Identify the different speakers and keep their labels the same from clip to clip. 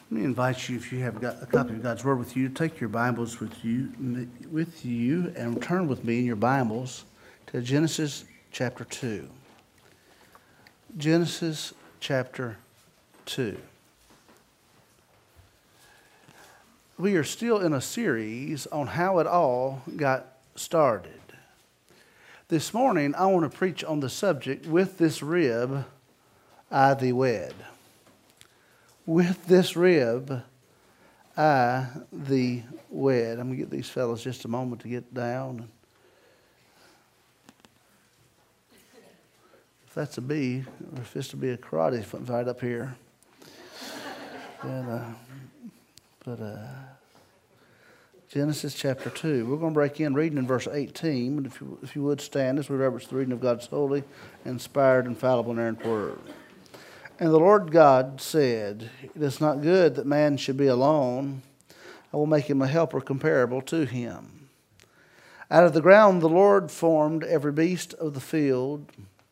Speaker 1: Let me invite you, if you have got a copy of God's Word with you, take your Bibles with you and turn with me in your Bibles to Genesis chapter 2. Genesis chapter 2. We are still in a series on how it all got started. This morning, I want to preach on the subject, with this rib I thee wed. With this rib I thee wed. I'm going to get these fellas just a moment to get down. If that's a B, or if it's to be a karate fight up here. Genesis chapter 2. We're going to break in reading in verse 18. If you would stand as we reverence the reading of God's holy, inspired, infallible, and inerrant word. And the Lord God said, "It is not good that man should be alone. I will make him a helper comparable to him." Out of the ground the Lord formed every beast of the field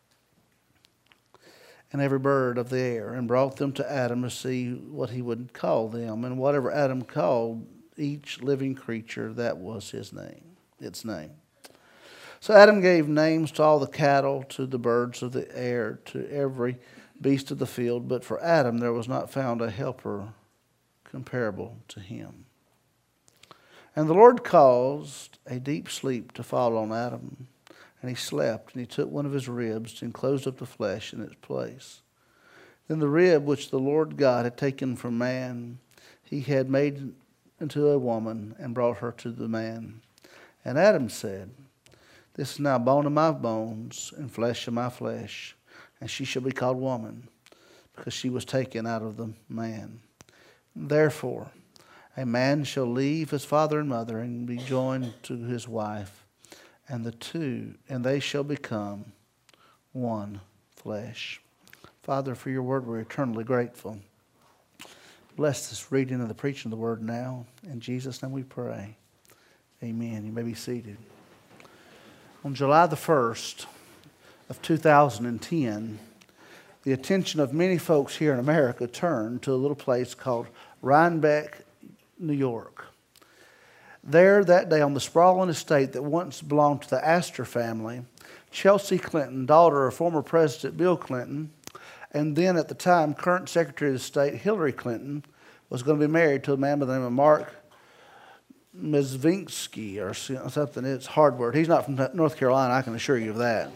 Speaker 1: and every bird of the air, and brought them to Adam to see what he would call them. And whatever Adam called each living creature, that was its name. So Adam gave names to all the cattle, to the birds of the air, to every beast of the field, but for Adam there was not found a helper comparable to him. And the Lord caused a deep sleep to fall on Adam, and he slept, and he took one of his ribs and closed up the flesh in its place. Then the rib which the Lord God had taken from man, he had made into a woman, and brought her to the man. And Adam said, "This is now bone of my bones, and flesh of my flesh. And she shall be called woman, because she was taken out of the man. Therefore, a man shall leave his father and mother, and be joined to his wife, and they shall become one flesh." Father, for your word, we're eternally grateful. Bless this reading and the preaching of the word now. In Jesus' name we pray. Amen. You may be seated. On July the 1st, of 2010, the attention of many folks here in America turned to a little place called Rhinebeck, New York. There, that day, on the sprawling estate that once belonged to the Astor family, Chelsea Clinton, daughter of former President Bill Clinton, and then at the time current Secretary of State Hillary Clinton, was going to be married to a man by the name of Mark Mezvinsky or something. It's a hard word. He's not from North Carolina, I can assure you of that.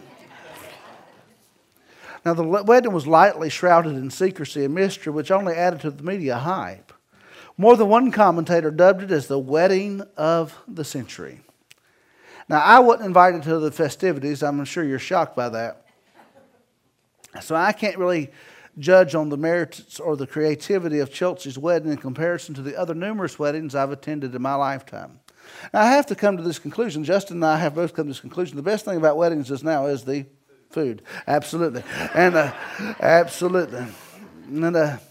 Speaker 1: Now, the wedding was lightly shrouded in secrecy and mystery, which only added to the media hype. More than one commentator dubbed it as the wedding of the century. Now, I wasn't invited to the festivities. I'm sure you're shocked by that. So I can't really judge on the merits or the creativity of Chelsea's wedding in comparison to the other numerous weddings I've attended in my lifetime. Now, I have to come to this conclusion. Justin and I have both come to this conclusion. The best thing about weddings is the food. Absolutely. And absolutely. And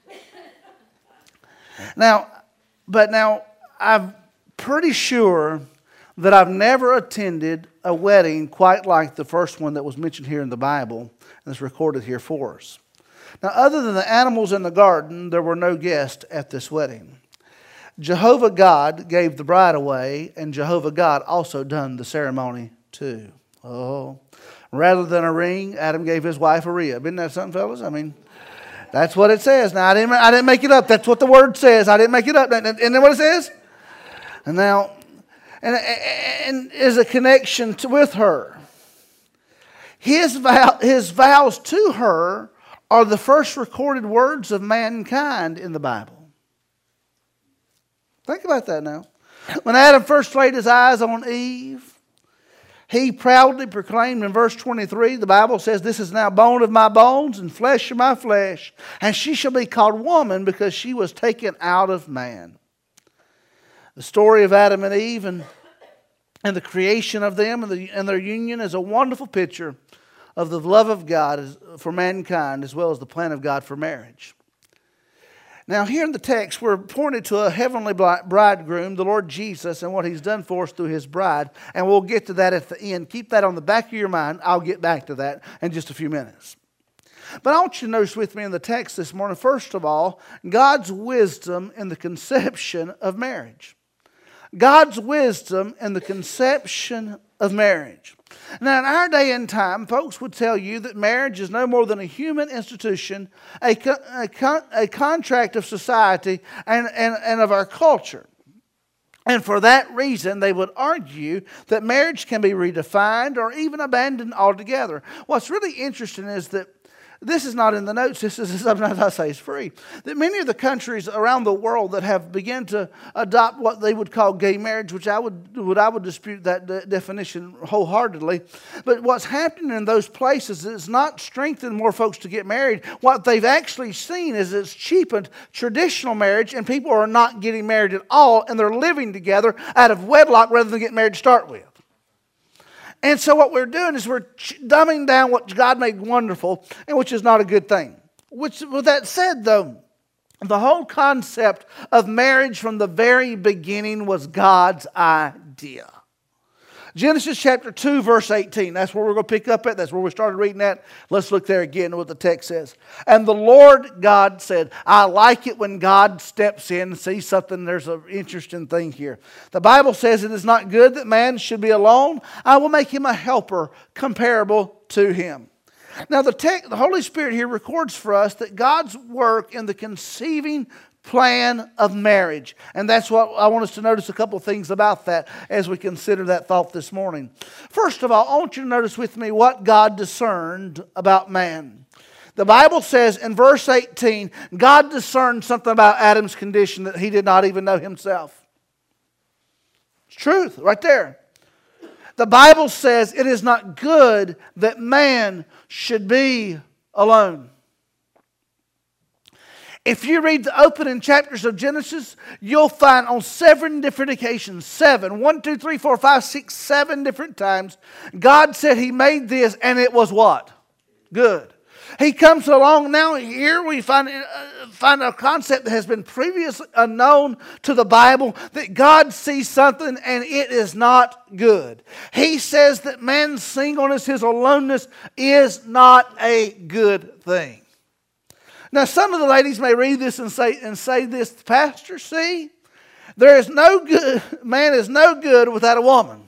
Speaker 1: now I'm pretty sure that I've never attended a wedding quite like the first one that was mentioned here in the Bible and is recorded here for us. Now, other than the animals in the garden, there were no guests at this wedding. Jehovah God gave the bride away, and Jehovah God also done the ceremony too. Oh. Rather than a ring, Adam gave his wife a rib. Isn't that something, fellas? I mean, that's what it says. Now, I didn't make it up. That's what the word says. I didn't make it up. Isn't that what it says? And now, and is a connection with her. His vows to her are the first recorded words of mankind in the Bible. Think about that now. When Adam first laid his eyes on Eve, he proudly proclaimed in verse 23, the Bible says, "This is now bone of my bones and flesh of my flesh, and she shall be called woman because she was taken out of man." The story of Adam and Eve and the creation of them and their union is a wonderful picture of the love of God for mankind as well as the plan of God for marriage. Now, here in the text, we're pointed to a heavenly bridegroom, the Lord Jesus, and what He's done for us through His bride. And we'll get to that at the end. Keep that on the back of your mind. I'll get back to that in just a few minutes. But I want you to notice with me in the text this morning, first of all, God's wisdom in the conception of marriage. God's wisdom in the conception of marriage. Now, in our day and time, folks would tell you that marriage is no more than a human institution, a contract of society and of our culture. And for that reason, they would argue that marriage can be redefined or even abandoned altogether. What's really interesting is that this is not in the notes. This is sometimes I say is free. That many of the countries around the world that have begun to adopt what they would call gay marriage, which I would dispute that definition wholeheartedly. But what's happening in those places is not strengthened more folks to get married. What they've actually seen is it's cheapened traditional marriage, and people are not getting married at all, and they're living together out of wedlock rather than getting married to start with. And so what we're doing is we're dumbing down what God made wonderful, and which is not a good thing. With that said, though, the whole concept of marriage from the very beginning was God's idea. Genesis chapter 2, verse 18. That's where we're going to pick up at. That's where we started reading at. Let's look there again at what the text says. And the Lord God said, I like it when God steps in and sees something. There's an interesting thing here. The Bible says it is not good that man should be alone. I will make him a helper comparable to him. Now the Holy Spirit here records for us that God's work in the conceiving plan of marriage. And that's what I want us to notice, a couple of things about that as we consider that thought this morning. First of all, I want you to notice with me what God discerned about man. The Bible says in verse 18, God discerned something about Adam's condition that he did not even know himself. It's truth right there. The Bible says it is not good that man should be alone. If you read the opening chapters of Genesis, you'll find on 7 different occasions, 7 different times, God said He made this and it was what? Good. He comes along now, here we find a concept that has been previously unknown to the Bible, that God sees something and it is not good. He says that man's singleness, his aloneness, is not a good thing. Now, some of the ladies may read this and say this, Pastor, see, man is no good without a woman.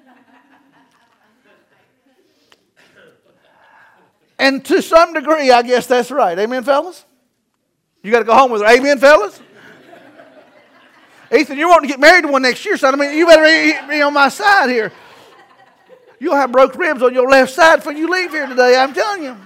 Speaker 1: And to some degree, I guess that's right. Amen, fellas? You got to go home with her. Amen, fellas? Ethan, you're wanting to get married to one next year, son. I mean, you better be on my side here. You'll have broke ribs on your left side before you leave here today, I'm telling you.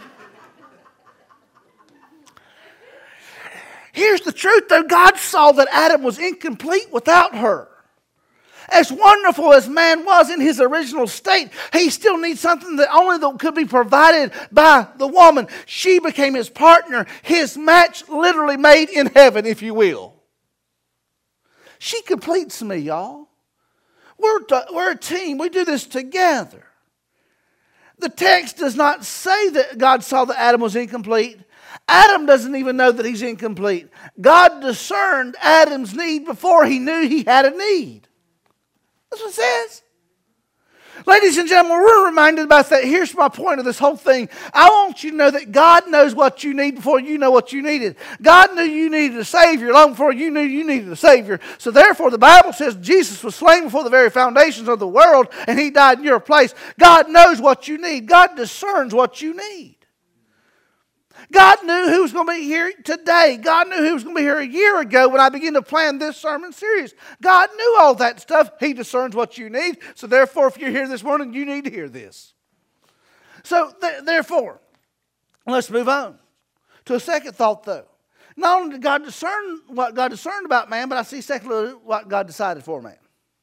Speaker 1: Here's the truth, though. God saw that Adam was incomplete without her. As wonderful as man was in his original state, he still needs something that only could be provided by the woman. She became his partner, his match literally made in heaven, if you will. She completes me, y'all. We're a team. We do this together. The text does not say that God saw that Adam was incomplete. Adam doesn't even know that he's incomplete. God discerned Adam's need before he knew he had a need. That's what it says. Ladies and gentlemen, we're reminded about that. Here's my point of this whole thing. I want you to know that God knows what you need before you know what you needed. God knew you needed a Savior long before you knew you needed a Savior. So therefore, the Bible says Jesus was slain before the very foundations of the world, and He died in your place. God knows what you need. God discerns what you need. God knew who was going to be here today. God knew who was going to be here a year ago when I began to plan this sermon series. God knew all that stuff. He discerns what you need. So therefore, if you're here this morning, you need to hear this. So therefore, let's move on to a second thought, though. Not only did God discern what God discerned about man, but I see secondly what God decided for man.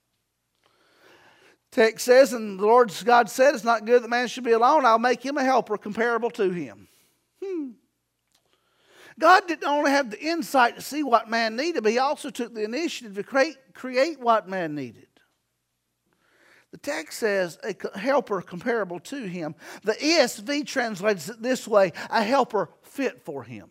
Speaker 1: Text says, and the Lord God said, it's not good that man should be alone. I'll make him a helper comparable to him. God didn't only have the insight to see what man needed, but He also took the initiative to create what man needed. The text says a helper comparable to him. The ESV translates it this way, a helper fit for him.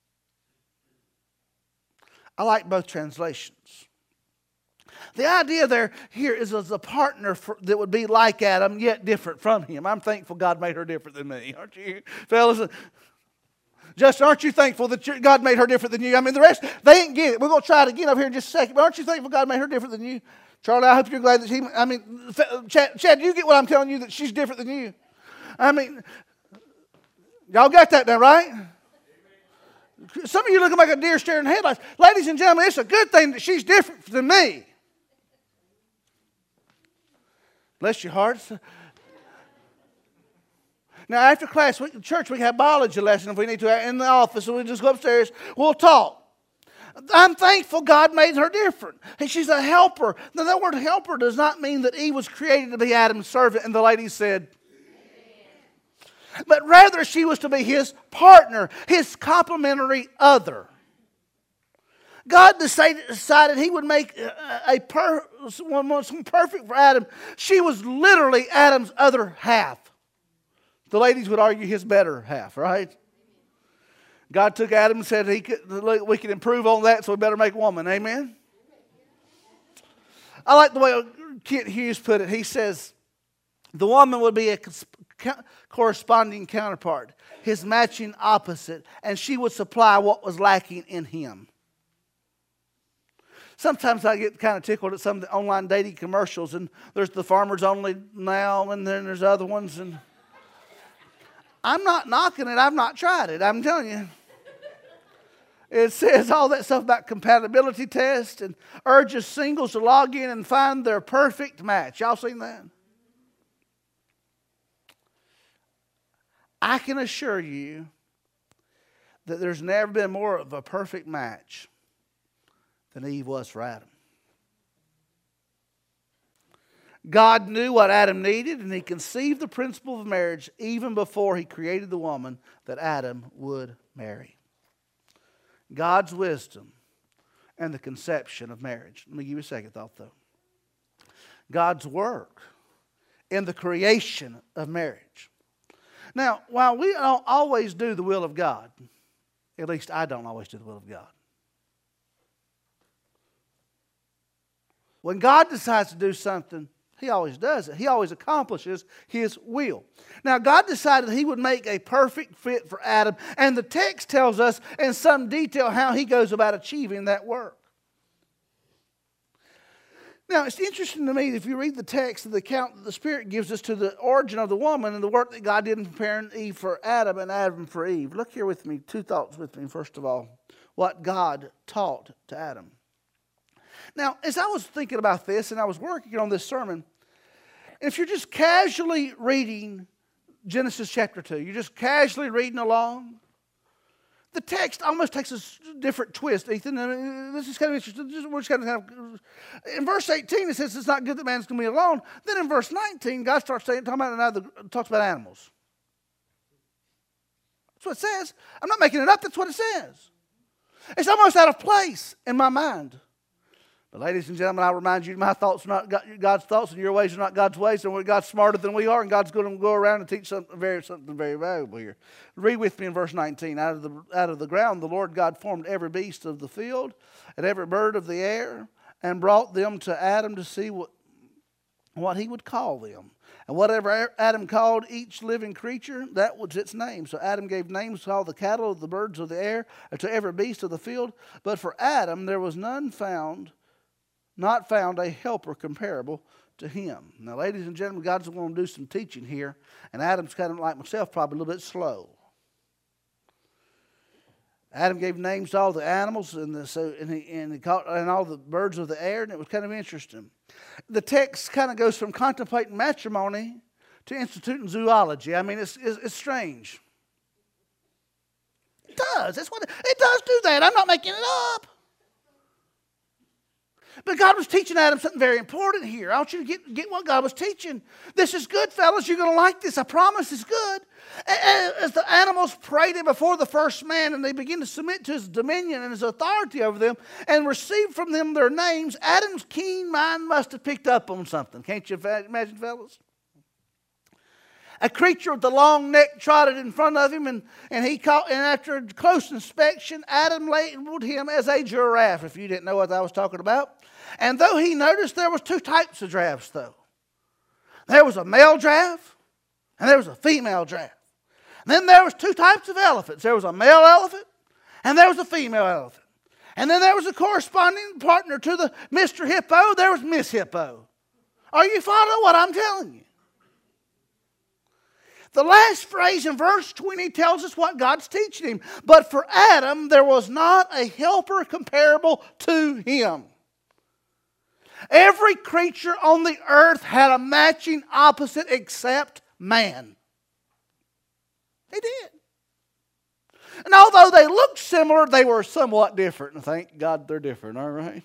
Speaker 1: I like both translations. The idea here is as a partner that would be like Adam, yet different from him. I'm thankful God made her different than me, aren't you, fellas? Justin, aren't you thankful that God made her different than you? I mean, the rest, they ain't get it. We're going to try it again over here in just a second. But aren't you thankful God made her different than you? Charlie, I hope you're glad that Chad, do you get what I'm telling you, that she's different than you? I mean, y'all got that now, right? Some of you looking like a deer staring headlights. Ladies and gentlemen, it's a good thing that she's different than me. Bless your hearts. Now, after class, church, we have biology lesson if we need to in the office, so we just go upstairs. We'll talk. I'm thankful God made her different. She's a helper. Now, that word helper does not mean that Eve was created to be Adam's servant, and the lady said, Amen. But rather she was to be his partner, his complementary other. God decided he would make someone perfect for Adam. She was literally Adam's other half. The ladies would argue his better half, right? God took Adam and said we could improve on that, so we better make a woman. Amen? I like the way Kent Hughes put it. He says, the woman would be a corresponding counterpart, his matching opposite, and she would supply what was lacking in him. Sometimes I get kind of tickled at some of the online dating commercials, and there's the Farmers Only now, and then there's other ones, and I'm not knocking it. I've not tried it. I'm telling you. It says all that stuff about compatibility tests and urges singles to log in and find their perfect match. Y'all seen that? I can assure you that there's never been more of a perfect match than Eve was for Adam. God knew what Adam needed, and he conceived the principle of marriage even before he created the woman that Adam would marry. God's wisdom and the conception of marriage. Let me give you a second thought, though. God's work in the creation of marriage. Now, while we don't always do the will of God, at least I don't always do the will of God. When God decides to do something, he always does it. He always accomplishes his will. Now, God decided he would make a perfect fit for Adam, and the text tells us in some detail how he goes about achieving that work. Now, it's interesting to me if you read the text of the account that the Spirit gives us to the origin of the woman and the work that God did in preparing Eve for Adam and Adam for Eve. Look here with me, two thoughts with me. First of all, what God taught to Adam. Now, as I was thinking about this and I was working on this sermon, if you're just casually reading Genesis chapter 2, you're just casually reading along, the text almost takes a different twist, Ethan. I mean, this is kind of interesting. We're just kind of, in verse 18, it says it's not good that man's going to be alone. Then in verse 19, God starts talking about animals. That's what it says. I'm not making it up. That's what it says. It's almost out of place in my mind. But ladies and gentlemen, I remind you, my thoughts are not God's thoughts, and your ways are not God's ways, and God's smarter than we are, and God's going to go around and teach something very valuable here. Read with me in verse 19. Out of the ground the Lord God formed every beast of the field and every bird of the air, and brought them to Adam to see what he would call them. And whatever Adam called each living creature, that was its name. So Adam gave names to all the cattle, the birds of the air, and to every beast of the field. But for Adam there was not found a helper comparable to him. Now, ladies and gentlemen, God's going to do some teaching here, and Adam's kind of like myself, probably a little bit slow. Adam gave names to all the animals and all the birds of the air, and it was kind of interesting. The text kind of goes from contemplating matrimony to instituting zoology. I mean, it's strange. It does. It does do that. I'm not making it up. But God was teaching Adam something very important here. I want you to get what God was teaching. This is good, fellas. You're going to like this. I promise it's good. As the animals prayed before the first man and they begin to submit to his dominion and his authority over them and receive from them their names, Adam's keen mind must have picked up on something. Can't you imagine, fellas? A creature with the long neck trotted in front of him, and after a close inspection, Adam labeled him as a giraffe, if you didn't know what I was talking about. And though he noticed there was two types of giraffes, though. There was a male giraffe, and there was a female giraffe. Then there was two types of elephants. There was a male elephant and there was a female elephant. And then there was a corresponding partner to the Mr. Hippo. There was Miss Hippo. Are you following what I'm telling you? The last phrase in verse 20 tells us what God's teaching him. But for Adam, there was not a helper comparable to him. Every creature on the earth had a matching opposite except man. They did. And although they looked similar, they were somewhat different. And thank God they're different, all right?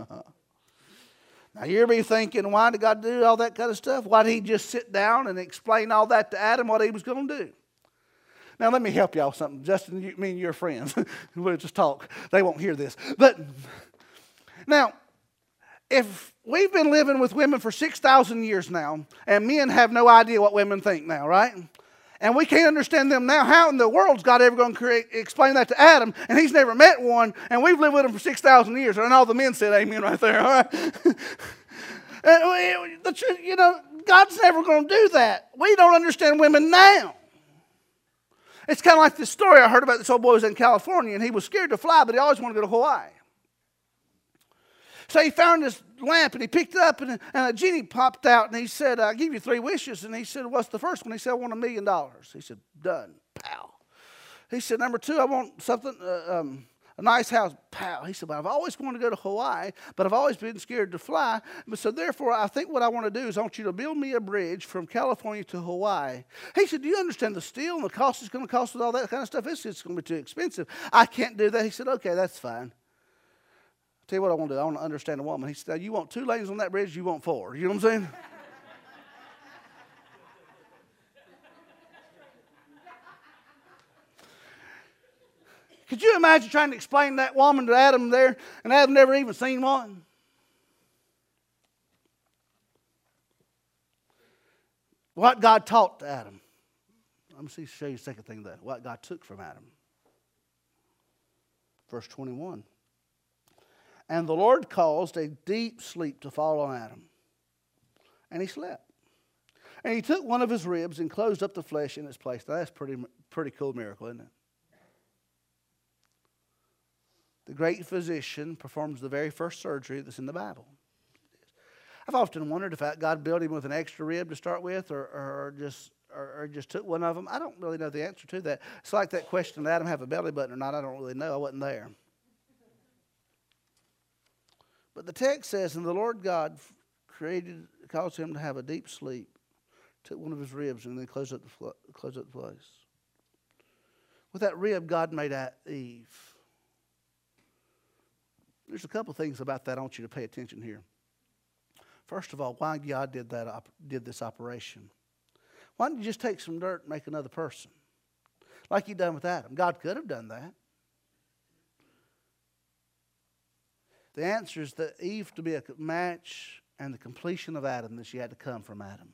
Speaker 1: Now you'll be thinking, why did God do all that kind of stuff? Why did he just sit down and explain all that to Adam, what he was going to do? Now let me help y'all with something. Justin, me and your friends, we'll just talk. They won't hear this. But now, if we've been living with women for 6,000 years now, and men have no idea what women think now, right? And we can't understand them now. How in the world's God ever going to explain that to Adam? And he's never met one, and we've lived with him for 6,000 years. And all the men said amen right there, all right? You know, God's never going to do that. We don't understand women now. It's kind of like this story I heard about this old boy who was in California, and he was scared to fly, but he always wanted to go to Hawaii. So he found this lamp and he picked it up and a genie popped out and he said, I'll give you 3 wishes. And he said, what's the first one? He said, I want $1 million. He said, done. Pow. He said, number 2, I want something, a nice house. Pow. He said, but I've always wanted to go to Hawaii, but I've always been scared to fly. So therefore, I think what I want to do is I want you to build me a bridge from California to Hawaii. He said, do you understand the steel and the cost it's going to cost with all that kind of stuff? It's going to be too expensive. I can't do that. He said, okay, that's fine. Tell you what I want to do. I want to understand a woman. He said, you want 2 lanes on that bridge, you want 4. You know what I'm saying? Could you imagine trying to explain that woman to Adam there, and Adam never even seen one? What God taught to Adam. Let me show you the second thing there. What God took from Adam. Verse 21. And the Lord caused a deep sleep to fall on Adam. And he slept. And he took one of his ribs and closed up the flesh in its place. Now that's pretty cool miracle, isn't it? The great physician performs the very first surgery that's in the Bible. I've often wondered if God built him with an extra rib to start with or just took one of them. I don't really know the answer to that. It's like that question, did Adam have a belly button or not? I don't really know. I wasn't there. But the text says, and the Lord God caused him to have a deep sleep, took one of his ribs, and then closed up the place. With that rib, God made Eve. There's a couple things about that I want you to pay attention here. First of all, why God did this operation. Why didn't you just take some dirt and make another person? Like he done with Adam. God could have done that. The answer is that Eve to be a match and the completion of Adam, that she had to come from Adam.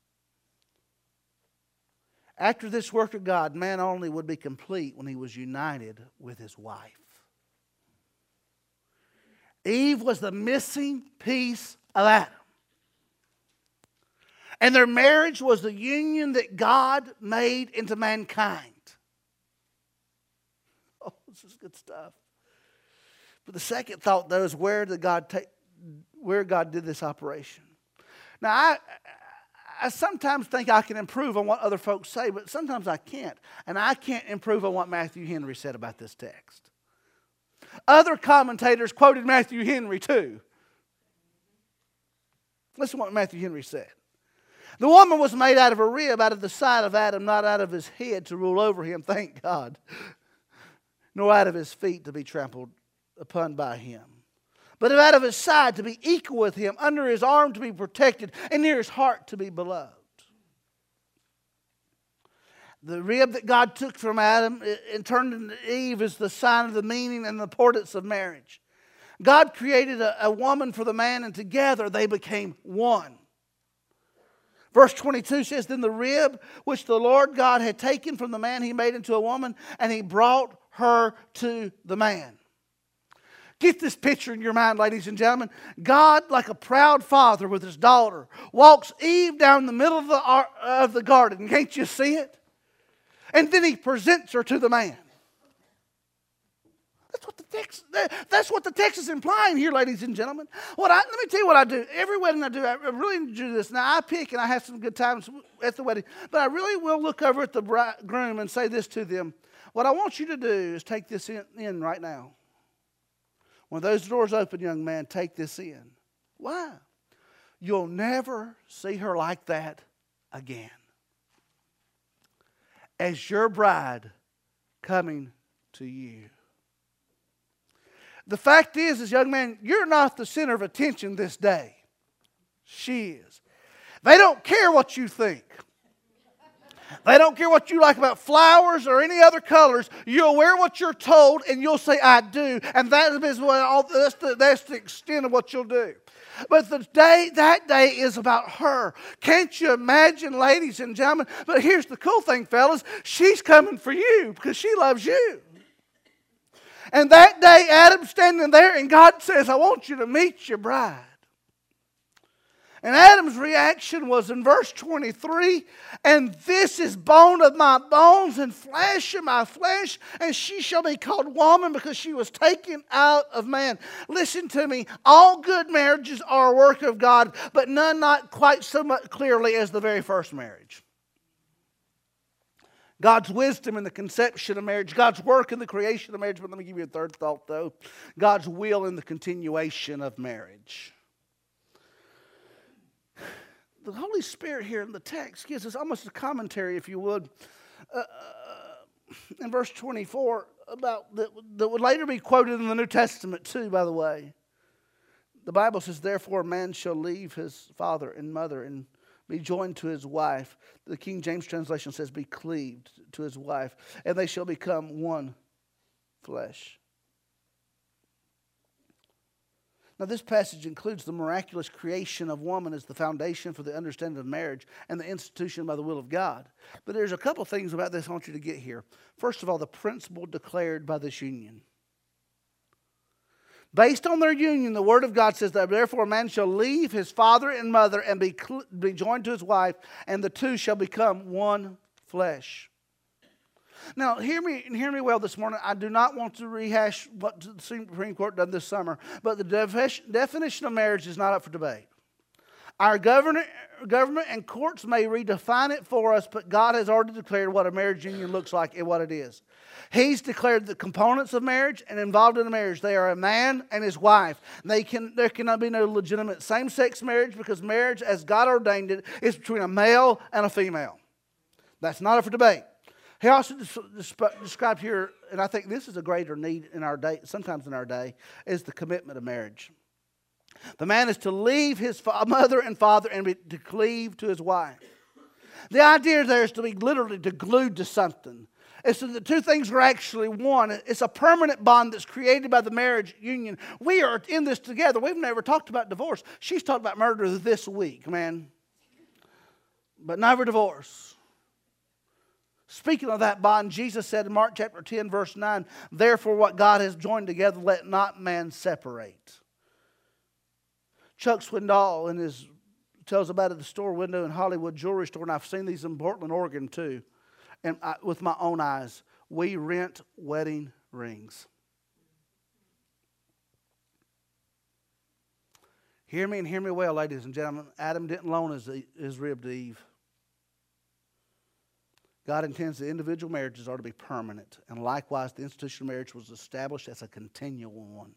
Speaker 1: After this work of God, man only would be complete when he was united with his wife. Eve was the missing piece of Adam. And their marriage was the union that God made into mankind. Oh, this is good stuff. But the second thought, though, is where God did this operation. Now, I sometimes think I can improve on what other folks say, but sometimes I can't. And I can't improve on what Matthew Henry said about this text. Other commentators quoted Matthew Henry too. Listen to what Matthew Henry said. The woman was made out of a rib, out of the side of Adam, not out of his head to rule over him, thank God, nor out of his feet to be trampled upon by him, but out of his side to be equal with him, under his arm to be protected, and near his heart to be beloved. The rib that God took from Adam and turned into Eve is the sign of the meaning and the importance of marriage. God created a woman for the man, and together they became one. Verse 22 says, then the rib which the Lord God had taken from the man he made into a woman, and he brought her to the man. Get this picture in your mind, ladies and gentlemen. God, like a proud father with his daughter, walks Eve down the middle of the garden. Can't you see it? and then he presents her to the man. That's what the text is implying here, ladies and gentlemen. Let me tell you what I do. Every wedding I do, I really do this. Now, I pick and I have some good times at the wedding, but I really will look over at the groom and say this to them. What I want you to do is take this in right now. When those doors open, young man, take this in. Why? You'll never see her like that again. As your bride coming to you. The fact is, young man, you're not the center of attention this day. She is. They don't care what you think. They don't care what you like about flowers or any other colors. You'll wear what you're told and you'll say, I do. And that's the extent of what you'll do. But that day is about her. Can't you imagine, ladies and gentlemen? But here's the cool thing, fellas. She's coming for you because she loves you. And that day, Adam's standing there, and God says, I want you to meet your bride. And Adam's reaction was in verse 23, and this is bone of my bones and flesh of my flesh, and she shall be called woman because she was taken out of man. Listen to me, all good marriages are a work of God, but none not quite so much clearly as the very first marriage. God's wisdom in the conception of marriage, God's work in the creation of marriage, but let me give you a third thought though, God's will in the continuation of marriage. The Holy Spirit here in the text gives us almost a commentary, if you would, in verse 24, about that would later be quoted in the New Testament too, by the way. The Bible says, therefore a man shall leave his father and mother and be joined to his wife. The King James translation says, be cleaved to his wife, and they shall become one flesh. Now, this passage includes the miraculous creation of woman as the foundation for the understanding of marriage and the institution by the will of God. But there's a couple things about this I want you to get here. First of all, the principle declared by this union. Based on their union, the Word of God says that therefore a man shall leave his father and mother and be joined to his wife, and the two shall become one flesh. Now, hear me well this morning. I do not want to rehash what the Supreme Court done this summer, but the definition of marriage is not up for debate. Our government and courts may redefine it for us, but God has already declared what a marriage union looks like and what it is. He's declared the components of marriage, and involved in a marriage, they are a man and his wife. There cannot be no legitimate same-sex marriage because marriage, as God ordained it, is between a male and a female. That's not up for debate. He also described here, and I think this is a greater need in our day, sometimes in our day, is the commitment of marriage. The man is to leave his mother and father and to cleave to his wife. The idea there is to be literally glued to something. It's so the two things are actually one. It's a permanent bond that's created by the marriage union. We are in this together. We've never talked about divorce. She's talked about murder this week, man. But never divorce. Speaking of that bond, Jesus said in Mark chapter 10, verse 9, therefore what God has joined together, let not man separate. Chuck Swindoll tells about it at the store window in Hollywood jewelry store, and I've seen these in Portland, Oregon too, and with my own eyes. We rent wedding rings. Hear me and hear me well, ladies and gentlemen. Adam didn't loan his rib to Eve. God intends that individual marriages are to be permanent, and likewise the institution of marriage was established as a continual one.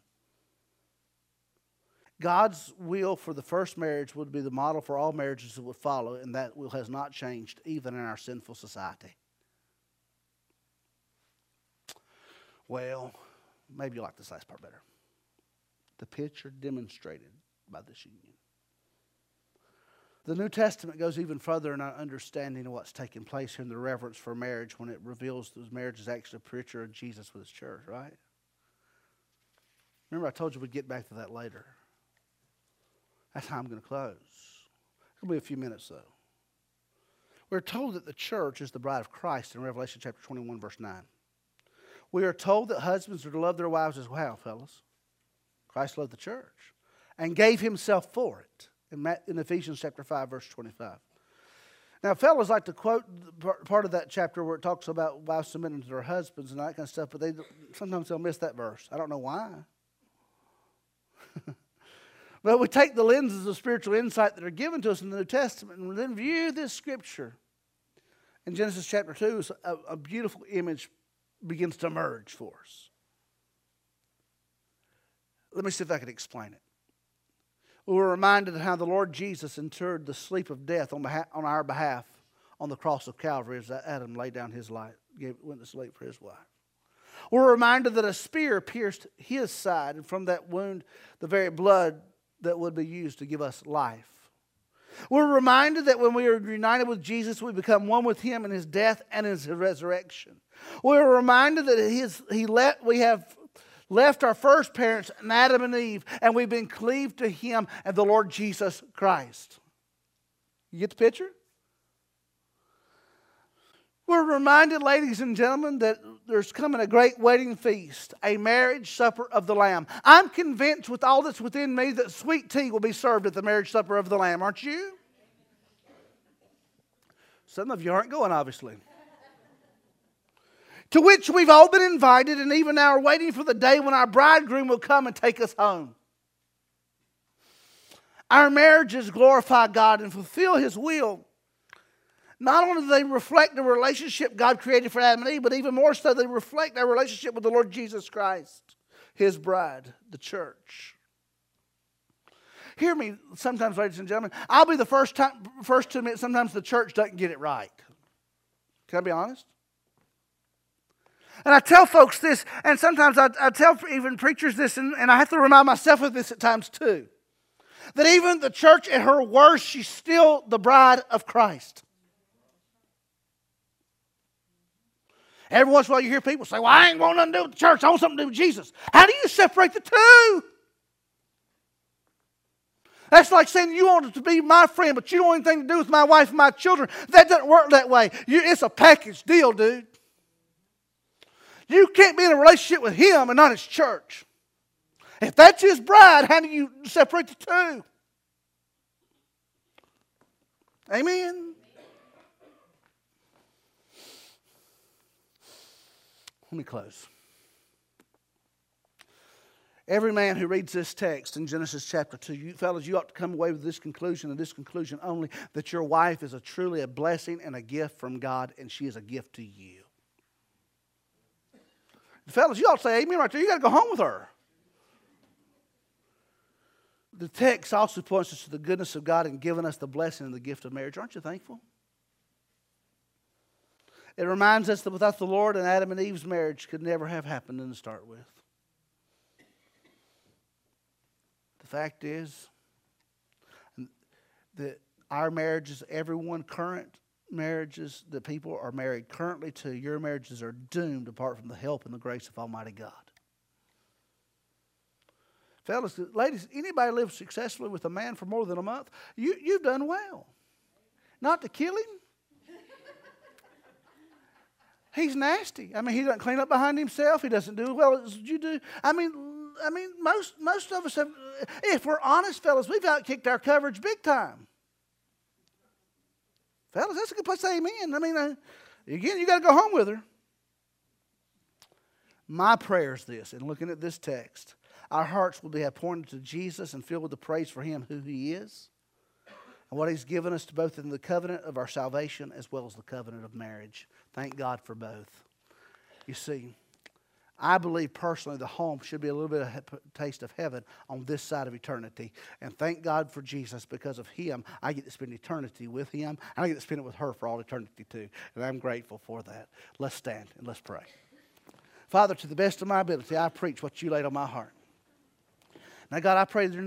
Speaker 1: God's will for the first marriage would be the model for all marriages that would follow, and that will has not changed even in our sinful society. Well, maybe you like this last part better. The picture demonstrated by this union. The New Testament goes even further in our understanding of what's taking place here in the reverence for marriage when it reveals that marriage is actually a picture of Jesus with his church, right? Remember I told you we'd get back to that later. That's how I'm going to close. It'll be a few minutes, though. We're told that the church is the bride of Christ in Revelation chapter 21, verse 9. We are told that husbands are to love their wives as well, fellas. Christ loved the church and gave himself for it in Ephesians chapter 5, verse 25. Now, fellas like to quote part of that chapter where it talks about wives submitting to their husbands and that kind of stuff, but sometimes they'll miss that verse. I don't know why. But we take the lenses of spiritual insight that are given to us in the New Testament and then view this scripture. In Genesis chapter 2, a beautiful image begins to emerge for us. Let me see if I can explain it. We were reminded of how the Lord Jesus endured the sleep of death on our behalf on the cross of Calvary as Adam laid down his life, went to sleep for his wife. We're reminded that a spear pierced his side, and from that wound, the very blood that would be used to give us life. We're reminded that when we are united with Jesus, we become one with him in his death and his resurrection. We're reminded that we have left our first parents, Adam and Eve, and we've been cleaved to him and the Lord Jesus Christ. You get the picture? We're reminded, ladies and gentlemen, that there's coming a great wedding feast, a marriage supper of the Lamb. I'm convinced with all that's within me that sweet tea will be served at the marriage supper of the Lamb, aren't you? Some of you aren't going, obviously. To which we've all been invited, and even now are waiting for the day when our bridegroom will come and take us home. Our marriages glorify God and fulfill his will. Not only do they reflect the relationship God created for Adam and Eve, but even more so, they reflect our relationship with the Lord Jesus Christ, his bride, the church. Hear me sometimes, ladies and gentlemen. I'll be the first to admit sometimes the church doesn't get it right. Can I be honest? And I tell folks this, and sometimes I tell even preachers this, and I have to remind myself of this at times too. That even the church at her worst, she's still the bride of Christ. Every once in a while you hear people say, well, I ain't want nothing to do with the church. I want something to do with Jesus. How do you separate the two? That's like saying you want to be my friend, but you don't want anything to do with my wife and my children. That doesn't work that way. It's a package deal, dude. You can't be in a relationship with him and not his church. If that's his bride, how do you separate the two? Amen? Let me close. Every man who reads this text in Genesis chapter 2, you fellas, you ought to come away with this conclusion and this conclusion only, that your wife is truly a blessing and a gift from God, and she is a gift to you. Fellas, you ought to say amen right there. You got to go home with her. The text also points us to the goodness of God in giving us the blessing and the gift of marriage. Aren't you thankful? It reminds us that without the Lord and Adam and Eve's marriage could never have happened to start with. The fact is that our marriages, everyone current marriages that people are married currently to, your marriages are doomed apart from the help and the grace of Almighty God. Fellas, ladies, anybody live successfully with a man for more than a month, you've done well. Not to kill him. He's nasty. I mean, he doesn't clean up behind himself. He doesn't do as well as you do. I mean, most of us have, if we're honest, fellas, we've outkicked our coverage big time. Fellas, that's a good place to say amen. I mean, again, you got to go home with her. My prayer is this, in looking at this text, our hearts will be pointed to Jesus and filled with the praise for him, who he is, and what he's given us to both in the covenant of our salvation as well as the covenant of marriage. Thank God for both. You see, I believe personally the home should be a little bit of a taste of heaven on this side of eternity. And thank God for Jesus, because of him, I get to spend eternity with him. And I get to spend it with her for all eternity too. And I'm grateful for that. Let's stand and let's pray. Father, to the best of my ability, I preach what you laid on my heart. Now, God, I pray that